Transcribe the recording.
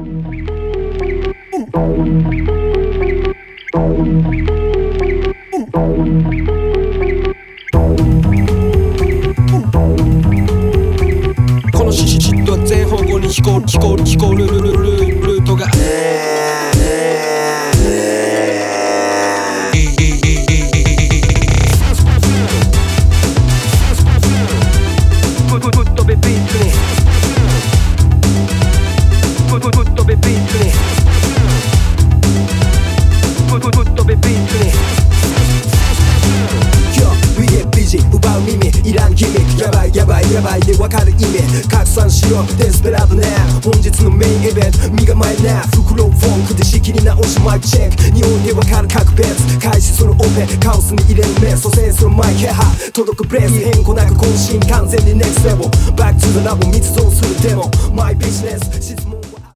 このシシシットは全方向に聞こるルートが奪う耳いらんギミックやばいでわかる意味拡散しろデスペラードね本日のメインイベント身構えな袋フォンクで仕切り直しマイクチェック日本でわかる各別開始するオペカオスに入れる目蘇生するマイクハ届くブレス変更なく渾身完全にネクストレベルバックトゥザラボ密造するデモマイビジネス